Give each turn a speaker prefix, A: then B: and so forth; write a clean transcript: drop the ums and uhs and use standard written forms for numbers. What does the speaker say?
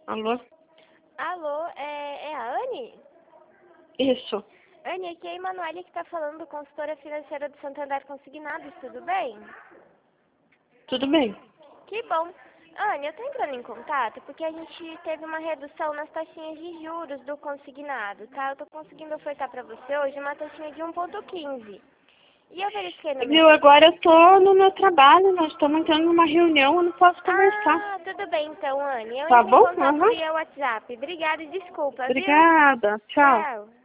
A: Alô?
B: Alô, é a Anne?
A: Isso.
B: Anne, aqui é a Emanuele que está falando, consultora financeira do Santander Consignados, tudo bem?
A: Tudo bem.
B: Que bom. Anne, eu estou entrando em contato porque a gente teve uma redução nas taxinhas de juros do consignado, tá? Eu estou conseguindo ofertar para você hoje uma taxinha de 1,15. E eu verifiquei no meu
A: Viu, agora eu tô no meu trabalho, nós estamos entrando numa reunião, eu não posso conversar.
B: Ah, tudo bem então, Anne. Eu
A: Tá
B: entro em
A: bom?
B: contato via WhatsApp. Obrigada e desculpa, viu?
A: Obrigada. Tchau.
B: Tchau.